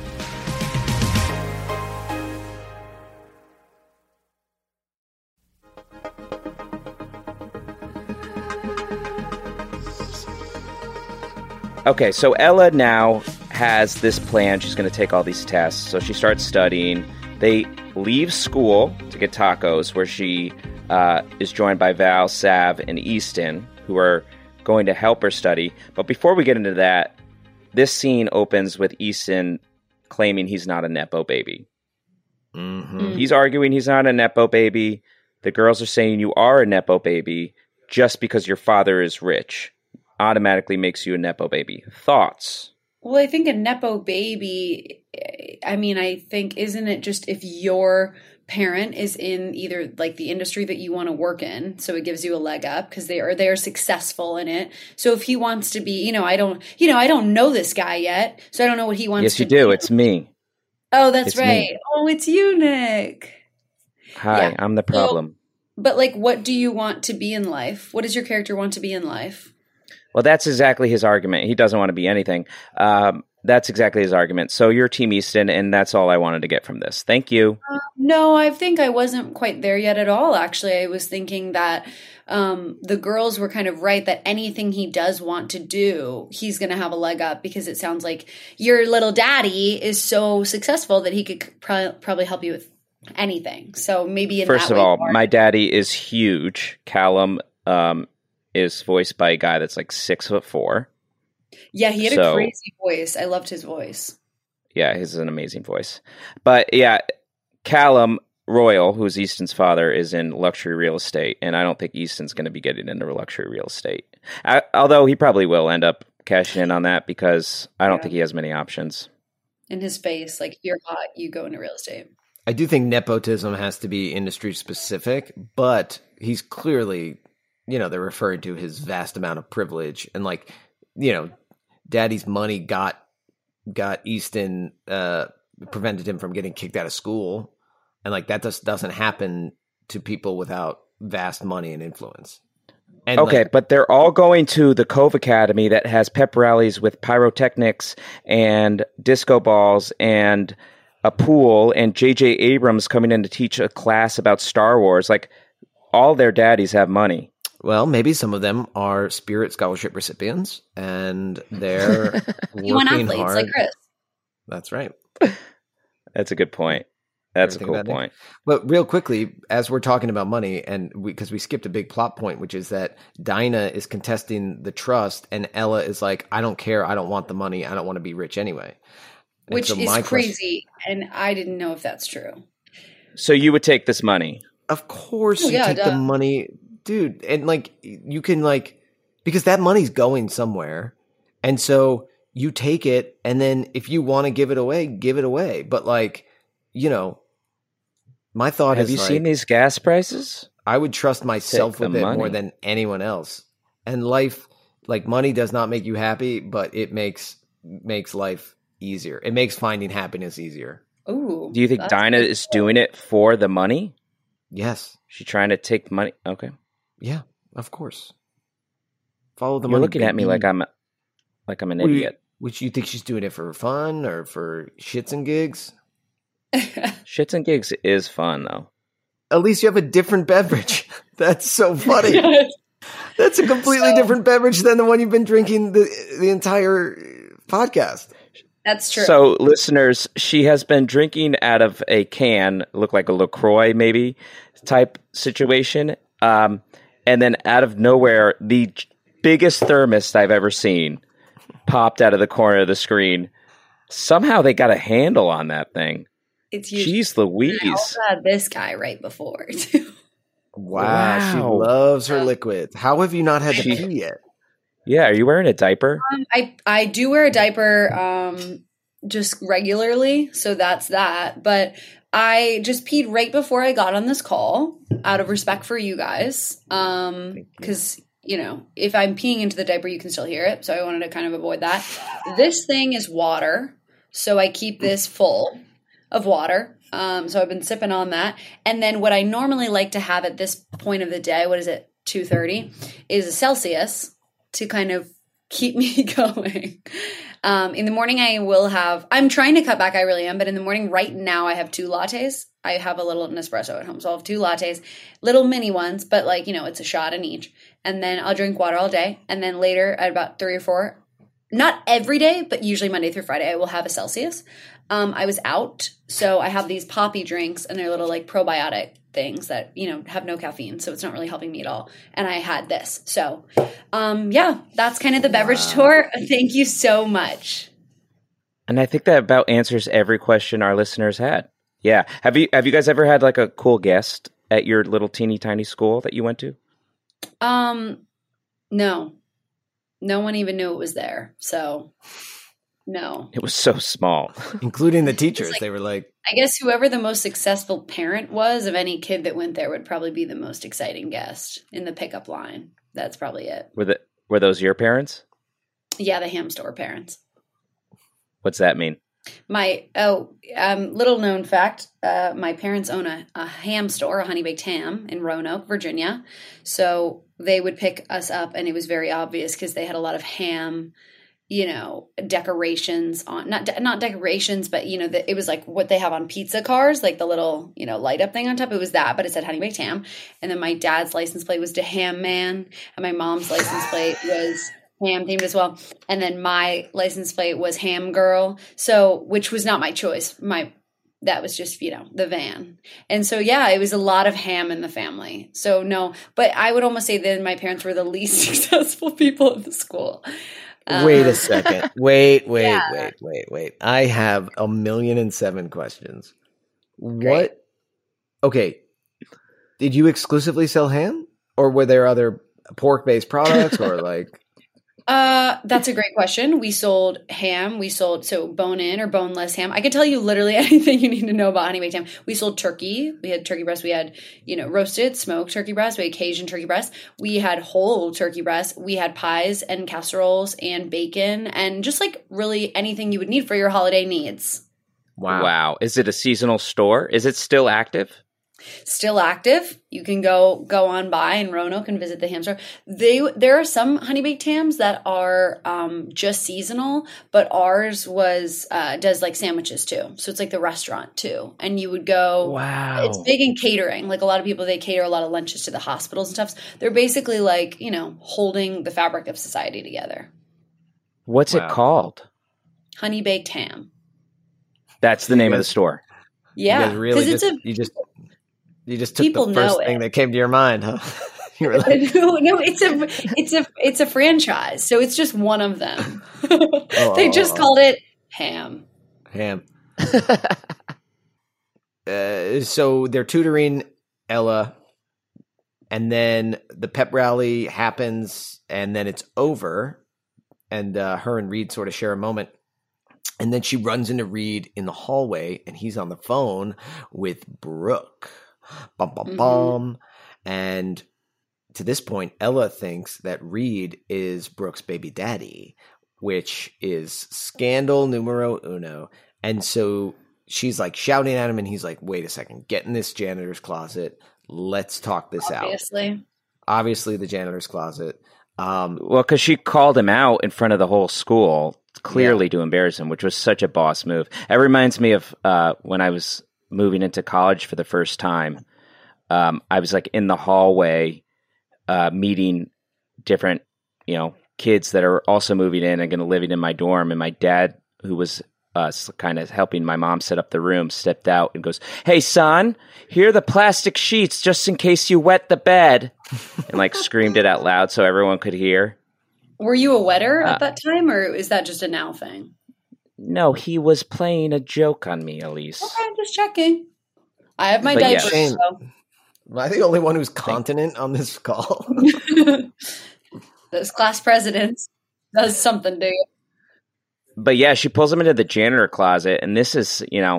Okay, so Ella now has this plan. She's going to take all these tests. So she starts studying. They leave school to get tacos, where she is joined by Val, Sav, and Easton, who are going to help her study. But before we get into that, this scene opens with Easton claiming he's not a Nepo baby. Mm-hmm. He's arguing he's not a Nepo baby. The girls are saying you are a Nepo baby just because your father is rich. Automatically makes you a Nepo baby. Thoughts? Well, I think a Nepo baby, I mean, I think, isn't it just if your parent is in either like the industry that you want to work in, so it gives you a leg up because they are successful in it. So if he wants to be, I don't know this guy yet, so I don't know what he wants to do. Yes, you do. It's me. Oh, that's It's right. me. Oh, it's you, Nick. Hi, Yeah. I'm the problem. But like, what do you want to be in life? What does your character want to be in life? Well, that's exactly his argument. He doesn't want to be anything. That's exactly his argument. So you're Team Easton, and that's all I wanted to get from this. Thank you. No, I think I wasn't quite there yet at all. Actually, I was thinking that the girls were kind of right that anything he does want to do, he's going to have a leg up, because it sounds like your little daddy is so successful that he could probably help you with anything. So maybe in First that of way all, more. my daddy is huge. Callum is voiced by a guy that's like 6'4". Yeah, he had a So- crazy voice. I loved his voice. Yeah, he's an amazing voice. But yeah, Callum Royal, who's Easton's father, is in luxury real estate, and I don't think Easton's going to be getting into luxury real estate. Although he probably will end up cashing in on that, because I don't Yeah. think he has many options. In his face, like, if you're hot, you go into real estate. I do think nepotism has to be industry specific, but he's clearly, they're referring to his vast amount of privilege, and like, daddy's money got Easton, prevented him from getting kicked out of school. And like, that just doesn't happen to people without vast money and influence. And Okay, like, but they're all going to the Cove Academy that has pep rallies with pyrotechnics and disco balls and a pool, and J.J. Abrams coming in to teach a class about Star Wars. Like, all their daddies have money. well, maybe some of them are Spirit Scholarship recipients, and they're You want working athletes hard. like Chris. That's right. That's a good point. That's a Ever think cool about it? point. But real quickly, as we're talking about money, and because we skipped a big plot point, which is that Dinah is contesting the trust, and Ella is like, I don't care. I don't want the money. I don't want to be rich anyway. And Which so is my crazy, and I didn't know if that's true. So you would take this money. Of course, Oh, you yeah, take the duh. money, dude. And like, you can like, because that money's going somewhere. And so you take it. And then if you want to give it away, give it away. But like, my thought Have is you like, seen these gas prices? I would trust myself Take the with it more money. than anyone else. And life, like money does not make you happy, but it makes life easier. It makes finding happiness easier. Ooh. Do you think that's Dinah good. is doing it for the money? Yes. She trying to take money? Okay. Yeah, of course. Follow the You're money. looking at me baby. like I'm an What do you- idiot. Which you think she's doing it for fun or for shits and gigs? Shits and gigs is fun though. At least you have a different beverage. That's so funny. Yes. That's a completely So- different beverage than the one you've been drinking the entire podcast. That's true. So, listeners, she has been drinking out of a can, look like a LaCroix maybe type situation. And then out of nowhere, the biggest thermos I've ever seen popped out of the corner of the screen. Somehow they got a handle on that thing. it's huge. Jeez I Louise. also had this guy right before too. Wow, she Wow. loves her liquids. How have you not had to She- pee yet? Yeah, are you wearing a diaper? I do wear a diaper just regularly, so that's that. But I just peed right before I got on this call out of respect for you guys. Because if I'm peeing into the diaper, you can still hear it. So I wanted to kind of avoid that. This thing is water, so I keep this full of water. So I've been sipping on that. And then what I normally like to have at this point of the day, what is it, 2:30, is a Celsius to kind of keep me going. In the morning, I'm trying to cut back, I really am, but in the morning right now I have 2 lattes. I have a little Nespresso at home, so I'll have 2 lattes, little mini ones, but it's a shot in each. And then I'll drink water all day. And then later at about 3 or 4, not every day, but usually Monday through Friday, I will have a Celsius. I was out, so I have these poppy drinks, and they're little probiotic things that have no caffeine, so it's not really helping me at all. And I had this, so that's kind of the beverage tour. Thank you so much. And I think that about answers every question our listeners had. Yeah. Have you guys ever had like a cool guest at your little teeny tiny school that you went to? No one even knew it was there, so no. It was so small. Including the teachers. like- They were like, I guess whoever the most successful parent was of any kid that went there would probably be the most exciting guest in the pickup line. That's probably it. Were those your parents? Yeah, the ham store parents. What's that mean? My little known fact: my parents own a ham store, a honey baked ham in Roanoke, Virginia. So they would pick us up, and it was very obvious because they had a lot of ham, decorations on not decorations, but it was like what they have on pizza cars, like the little light up thing on top. It was that, but it said honey baked ham. And then my dad's license plate was to Ham Man, and my mom's license plate was ham themed as well. And then my license plate was Ham Girl. So, which was not my choice. That was just, the van. And so, yeah, it was a lot of ham in the family. So no, but I would almost say that my parents were the least successful people in the school. Wait a second. Wait. I have 1,000,007 questions. Great. What? Okay. Did you exclusively sell ham? Or were there other pork-based products or like... That's a great question. We sold ham. We sold bone-in or boneless ham. I could tell you literally anything you need to know about honey baked ham. We sold turkey. We had turkey breast. We had, roasted, smoked turkey breast. We had Cajun turkey breast. We had whole turkey breast. We had pies and casseroles and bacon and just like really anything you would need for your holiday needs. Wow. Is it a seasonal store? Is it still active? Still active. You can go on by in Roanoke and visit the ham store. There are some honey baked hams that are just seasonal, but ours does like sandwiches too. So it's like the restaurant too. And you would go. Wow. It's big in catering. Like a lot of people, they cater a lot of lunches to the hospitals and stuff. They're basically like holding the fabric of society together. What's it called? Honey baked ham. That's the name of the store. Yeah, because you just took the first thing that came to your mind, huh? You were like, no, it's a franchise, so it's just one of them. They just called it ham. Ham. So they're tutoring Ella, and then the pep rally happens, and then it's over, and her and Reed sort of share a moment. And then she runs into Reed in the hallway, and he's on the phone with Brooke. Bum, bum, bum. And to this point, Ella thinks that Reed is Brooke's baby daddy, which is scandal numero uno. And so she's like shouting at him, and he's like, wait a second, get in this janitor's closet. Let's talk this out. Obviously, the janitor's closet. Well, because she called him out in front of the whole school, clearly to embarrass him, which was such a boss move. It reminds me of when I was moving into college for the first time. I was like in the hallway meeting different, kids that are also moving in and going to live in my dorm. And my dad, who was kind of helping my mom set up the room, stepped out and goes, "Hey, son, here are the plastic sheets just in case you wet the bed," and like screamed it out loud so everyone could hear. Were you a wetter at that time, or is that just a now thing? No, he was playing a joke on me, Elise. Okay, I'm just checking. I have my diapers. Yeah. So. Am I the only one who's continent on this call? Those class presidents does something to you. But yeah, she pulls him into the janitor closet, and this is,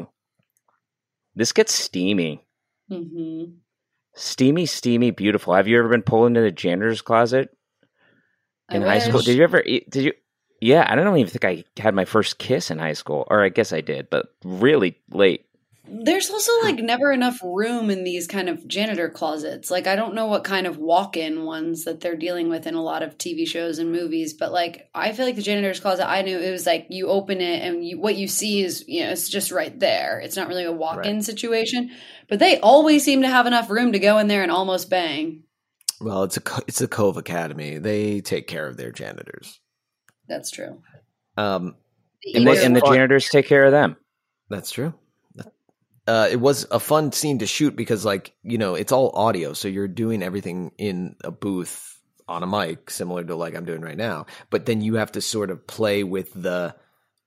this gets steamy. Mm-hmm. Steamy, beautiful. Have you ever been pulled into the janitor's closet in high school? Did you? Yeah, I don't even think I had my first kiss in high school, or I guess I did, but really late. There's also like never enough room in these kind of janitor closets. Like I don't know what kind of walk-in ones that they're dealing with in a lot of TV shows and movies, but like I feel like the janitor's closet, I knew it was like you open it and what you see is, it's just right there. It's not really a walk-in situation, but they always seem to have enough room to go in there and almost bang. Well, it's a Cove Academy. They take care of their janitors. That's true. And the janitors take care of them. That's true. It was a fun scene to shoot because, it's all audio. So you're doing everything in a booth on a mic, similar to like I'm doing right now. But then you have to sort of play with the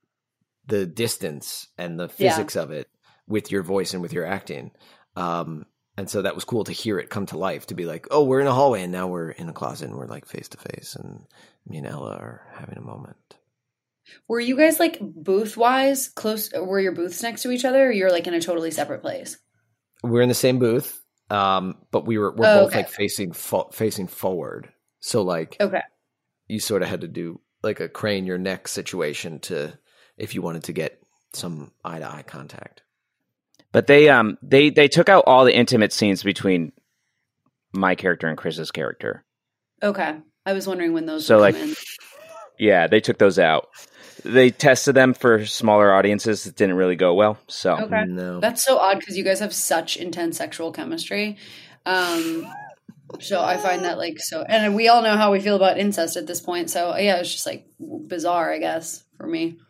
distance and the physics of it with your voice and with your acting. And so that was cool to hear it come to life, to be like, oh, we're in a hallway and now we're in a closet and we're like face to face and me and Ella are having a moment. Were you guys like booth wise close? Were your booths next to each other, or you're like in a totally separate place? We're in the same booth, but we're both like facing forward. So like, you sort of had to do like a crane your neck situation if you wanted to get some eye to eye contact. But they took out all the intimate scenes between my character and Chris's character. Okay. I was wondering when those So, would like, come in. Yeah, they took those out. They tested them for smaller audiences. It didn't really go well. So Okay. No. That's so odd because you guys have such intense sexual chemistry. So I find that like so, and we all know how we feel about incest at this point. So yeah, it's just like bizarre, I guess, for me.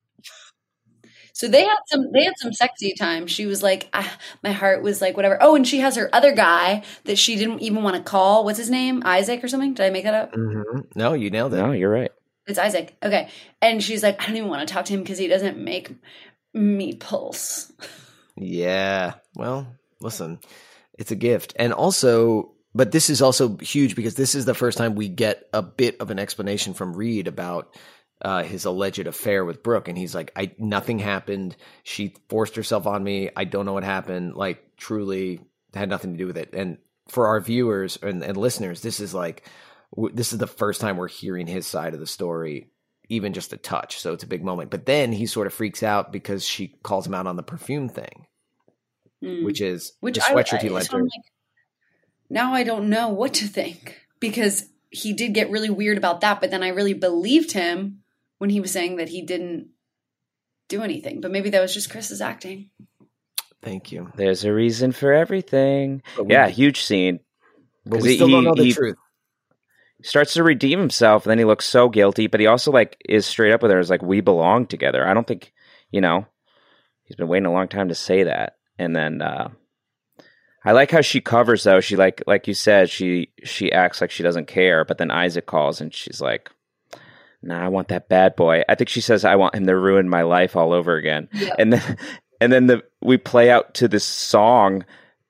So they had some sexy time. She was like, my heart was like whatever. Oh, and she has her other guy that she didn't even want to call. What's his name? Isaac or something? Did I make that up? Mm-hmm. No, you nailed it. no, you're right. It's Isaac. Okay. And she's like, I don't even want to talk to him because he doesn't make me pulse. Yeah. Well, listen, it's a gift. And also, but this is also huge because this is the first time we get a bit of an explanation from Reed about his alleged affair with Brooke. And he's like, nothing happened. She forced herself on me. I don't know what happened. Like, truly had nothing to do with it. And for our viewers and listeners, this is like, this is the first time we're hearing his side of the story, even just a touch. So it's a big moment. But then he sort of freaks out because she calls him out on the perfume thing, which is the sweatshirt he lent so her. I'm like, now I don't know what to think because he did get really weird about that. But then I really believed him when he was saying that he didn't do anything. But maybe that was just Chris's acting. Thank you. There's a reason for everything. But Yeah, huge scene. But 'Cause we still don't know the he truth. starts to redeem himself, and then he looks so guilty, but he also like is straight up with her. Is like, we belong together. I don't think, he's been waiting a long time to say that. And then I like how she covers though. She like you said, she acts like she doesn't care, but then Isaac calls and she's like, nah, I want that bad boy. I think she says, I want him to ruin my life all over again. Yeah. And then we play out to this song.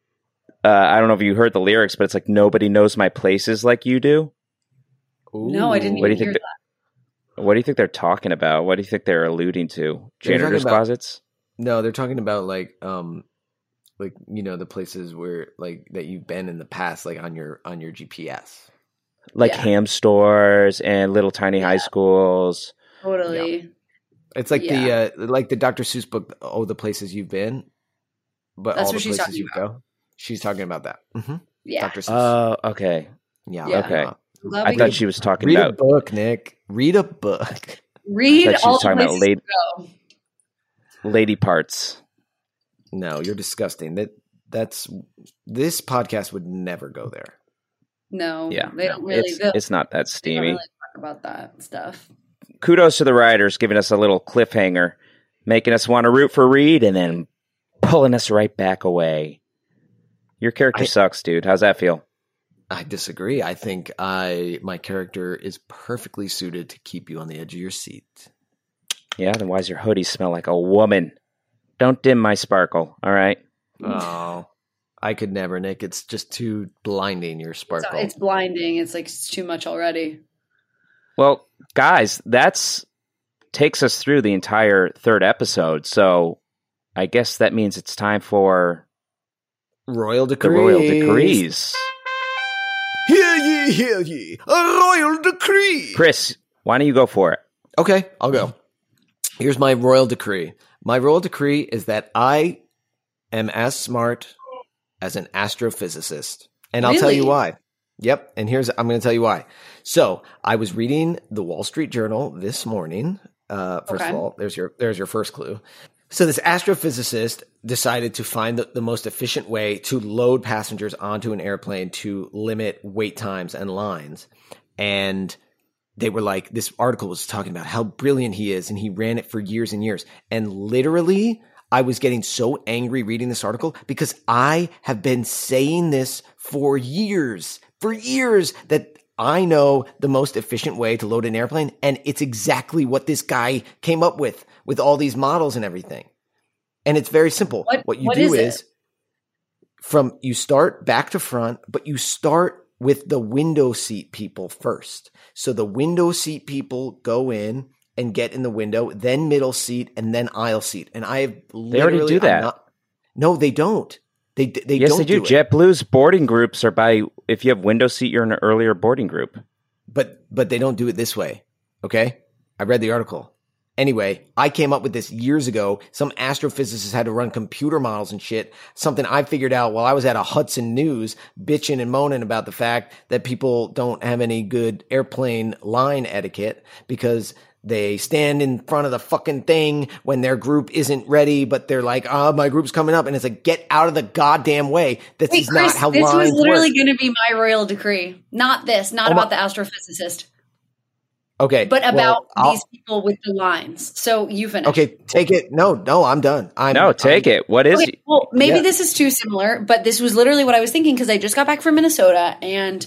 I don't know if you heard the lyrics, but it's like, nobody knows my places like you do. No, I didn't What do even you hear think that. What do you think they're talking about? What do you think they're alluding to? They're talking Janitor's about- closets? No, they're talking about like the places where like that you've been in the past, like on your GPS. Like Yeah. ham stores and little tiny high schools. Totally. It's like Yeah. the Dr. Seuss book, Oh, the Places You've Been, but That's all the what she's places talking you go. She's talking about that. Mm-hmm. Yeah. Dr. Seuss. Oh, okay. Yeah. Yeah. Okay. Glad I we thought could she was talking Read a about book, Nick. Read a book. read I thought she all was the talking about places lady- to go. lady parts. No, you're disgusting. That's this podcast would never go there. No. Yeah. They don't really It's not that they don't steamy. really talk about that stuff. Kudos to the writers giving us a little cliffhanger, making us want to root for Reed and then pulling us right back away. Your character sucks, dude. How's that feel? I disagree. I think my character is perfectly suited to keep you on the edge of your seat. Yeah, then why's your hoodie smell like a woman? Don't dim my sparkle, all right? Oh, I could never, Nick. It's just too blinding, your sparkle. It's blinding. It's like it's too much already. Well, guys, takes us through the entire third episode. So I guess that means it's time for Royal the decrees. royal decrees. Hear ye, a royal decree. Chris, why don't you go for it? Okay, I'll go. Here's my royal decree. My royal decree is that I am as smart as an astrophysicist. And I'll tell you Really? why. Yep. And I'm going to tell you why. So I was reading the Wall Street Journal this morning. First Okay. of all, there's your first clue. So this astrophysicist decided to find the most efficient way to load passengers onto an airplane to limit wait times and lines. And they were like, this article was talking about how brilliant he is, and he ran it for years and years. And literally, I was getting so angry reading this article because I have been saying this for years, that I know the most efficient way to load an airplane. And it's exactly what this guy came up with all these models and everything. And it's very simple. What you do is you start back to front, but you start with the window seat people first. So the window seat people go in and get in the window, then middle seat, and then aisle seat. And I have They already do that. No, they don't. They Yes, don't they do. it. JetBlue's boarding groups are by, if you have window seat, you're in an earlier boarding group. But they don't do it this way. Okay? I read the article. Anyway, I came up with this years ago. Some astrophysicists had to run computer models and shit. Something I figured out while I was at a Hudson News bitching and moaning about the fact that people don't have any good airplane line etiquette because they stand in front of the fucking thing when their group isn't ready, but they're like, my group's coming up. And it's like, get out of the goddamn way. This is not how lines work. This was literally going to be my royal decree. Not this, not about the astrophysicist. Okay. But about these people with the lines. So you finish. Okay, take it. No, I'm done. Take it. What is it? Well, maybe this is too similar, but this was literally what I was thinking because I just got back from Minnesota and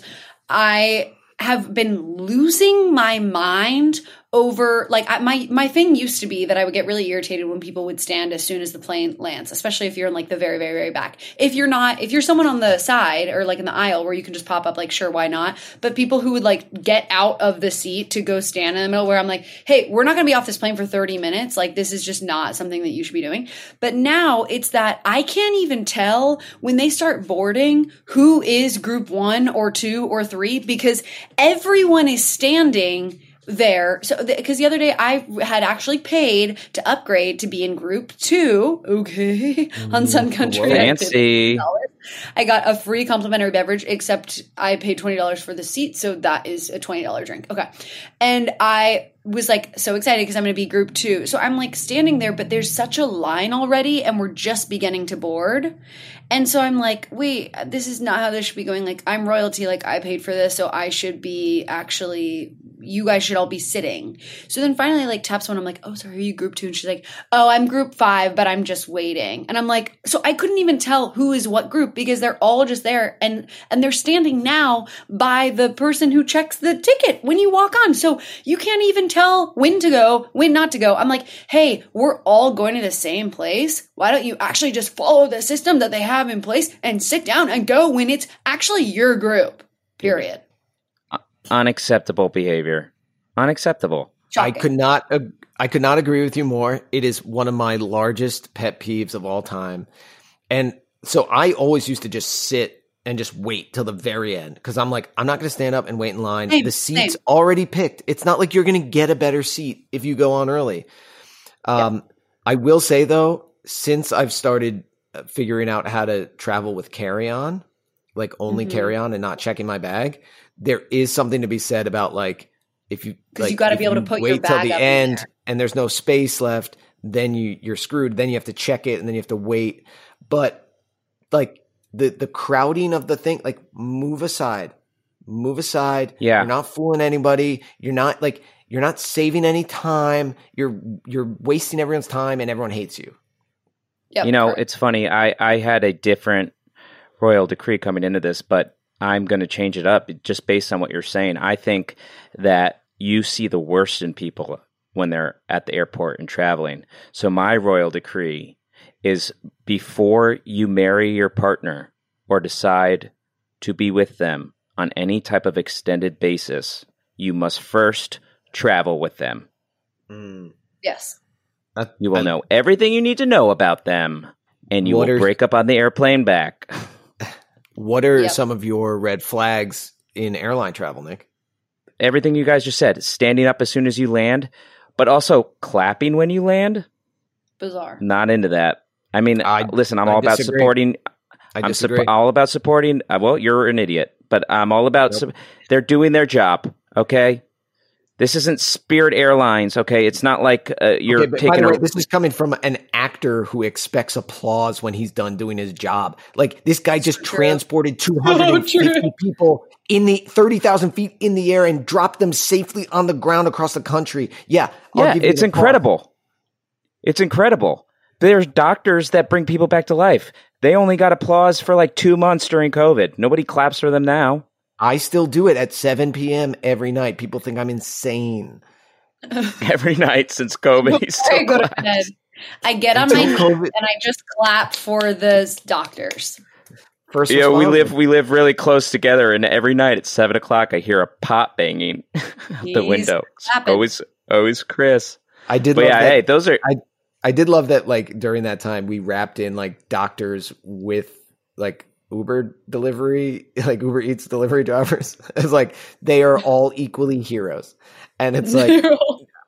I have been losing my mind over my thing used to be that I would get really irritated when people would stand as soon as the plane lands, especially if you're in like the very, very, very back. If you're someone on the side or like in the aisle where you can just pop up, like, sure, why not? But people who would like get out of the seat to go stand in the middle where I'm like, hey, we're not going to be off this plane for 30 minutes. Like, this is just not something that you should be doing. But now it's that I can't even tell when they start boarding who is group 1 or 2 or 3 because everyone is standing there. So, because the other day I had actually paid to upgrade to be in group 2. Okay. On Sun Country. Fancy. I got a free complimentary beverage, except I paid $20 for the seat. So that is a $20 drink. Okay. And I was like so excited because I'm going to be group 2. So I'm like standing there, but there's such a line already and we're just beginning to board. And so I'm like, wait, this is not how this should be going. Like, I'm royalty, like I paid for this, so I should be actually, you guys should all be sitting. So then finally I like tap someone, I'm like, oh, sorry, are you group 2? And she's like, oh, I'm group 5, but I'm just waiting. And I'm like, so I couldn't even tell who is what group because they're all just there and they're standing now by the person who checks the ticket when you walk on. So you can't even tell when to go, when not to go. I'm like, hey, we're all going to the same place. Why don't you actually just follow the system that they have in place and sit down and go when it's actually your group, period. Unacceptable behavior. Unacceptable. Shocking. I could not agree with you more. It is one of my largest pet peeves of all time. And so I always used to just sit and just wait till the very end because I'm like, I'm not going to stand up and wait in line. The seat's already picked. It's not like you're going to get a better seat if you go on early. I will say though, since I've started figuring out how to travel with carry-on, like only carry-on and not checking my bag, there is something to be said about like if you like you got to be able to put your bag till the up end and there's no space left, then you're screwed. Then you have to check it and then you have to wait. But like the crowding of the thing, like move aside. Yeah. You're not fooling anybody. You're not saving any time. You're wasting everyone's time and everyone hates you. Yep, correct. It's funny. I had a different royal decree coming into this, but I'm going to change it up just based on what you're saying. I think that you see the worst in people when they're at the airport and traveling. So my royal decree is before you marry your partner or decide to be with them on any type of extended basis, you must first travel with them. Yes. You will know everything you need to know about them, and you will break up on the airplane back. What are some of your red flags in airline travel, Nick? Everything you guys just said. Standing up as soon as you land, but also clapping when you land. Bizarre. Not into that. I mean, listen, I'm all about supporting. I'm all about supporting. Well, you're an idiot, but I'm all about. They're doing their job. Okay. This isn't Spirit Airlines, okay? It's not like you're taking. By the way, this is coming from an actor who expects applause when he's done doing his job. Like this guy just transported 250 people in the 30,000 feet in the air and dropped them safely on the ground across the country. Yeah, it's incredible. It's incredible. There's doctors that bring people back to life. They only got applause for like 2 months during COVID. Nobody claps for them now. I still do it at 7 p.m. every night. People think I'm insane. Every night since COVID, he's still go to bed. I get on my knees and I just clap for the doctors. First, we live really close together, and every night at 7 o'clock, I hear a pot banging out the window. Always Chris. I did. But love that. Hey, those are. I did love that. Like during that time, we wrapped in like doctors with like Uber delivery, like Uber Eats delivery drivers. It's like they are all equally heroes, and it's like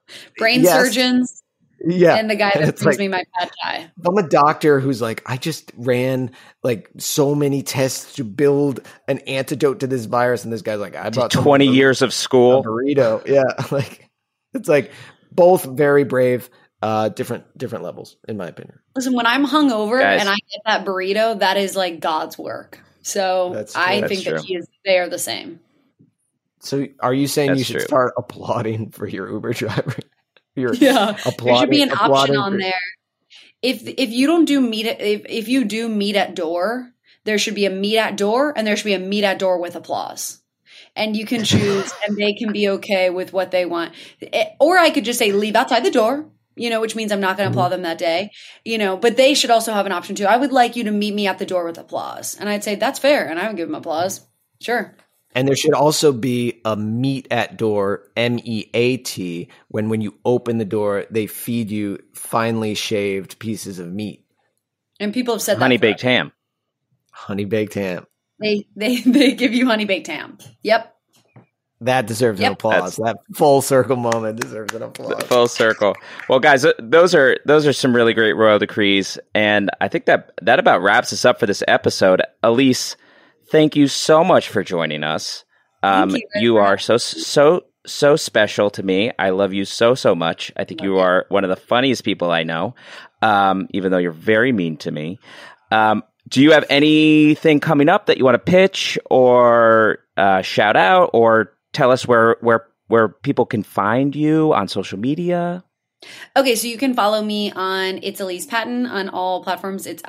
brain Yes. surgeons, Yeah. and the guy that It's brings like- me my pad thai. If I'm a doctor who's like, I just ran like so many tests to build an antidote to this virus, and this guy's like, I brought 20 someone years of a school. burrito. Yeah, like it's like both very brave, different levels, in my opinion. Listen, when I'm hungover Guys. and I get that burrito, that is like God's work. So That's true. I That's think that true. they are the same. So, are you saying That's you should true. start applauding for your Uber driver? You're Yeah, there should be an option applauding on for- there. If you don't do if you do meet at door, there should be a meet at door, and there should be a meet at door with applause. And you can choose, and they can be okay with what they want. Or I could just say leave outside the door, which means I'm not going to applaud them that day, but they should also have an option too. I would like you to meet me at the door with applause. And I'd say that's fair, and I would give them applause. Sure. And there should also be a meat at door, MEAT, when you open the door, they feed you finely shaved pieces of meat. And people have said Honey that. baked ham. Honey baked ham. They give you honey baked ham. Yep. That deserves an Yep. applause. That full circle moment deserves an applause. Full circle. Well, guys, those are some really great royal decrees, and I think that about wraps us up for this episode. Elise, thank you so much for joining us. Thank you. You are so special to me. I love you so much. I think you are one of the funniest people I know, even though you're very mean to me. Do you have anything coming up that you want to pitch or shout out, or tell us where people can find you on social media? Okay, so you can follow me on It's Elise Patton on all platforms. It's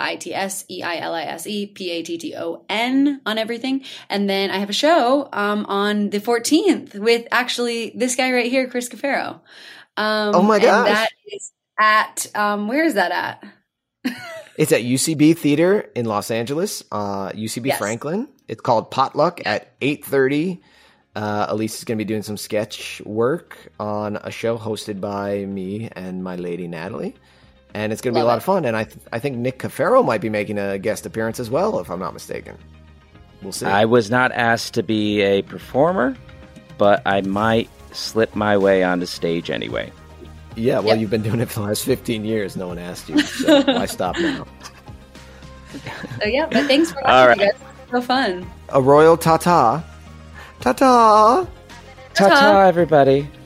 ITSEILISE PATTON on everything. And then I have a show on the 14th with actually this guy right here, Chris Cafaro. Oh my gosh. And that is at where is that at? It's at UCB Theater in Los Angeles, UCB Yes. Franklin. It's called Potluck at 8:30. Elise is going to be doing some sketch work on a show hosted by me and my lady Natalie, and it's going to be a Love lot of fun. And I think Nick Cafaro might be making a guest appearance as well, if I'm not mistaken. We'll see. I was not asked to be a performer, but I might slip my way onto stage anyway. Yeah, well, Yep. you've been doing it for the last 15 years. No one asked you, so why stop now? So yeah, but thanks for All watching, right. you guys. It's so fun. A royal ta-ta. Ta-ta! Ta-ta, everybody.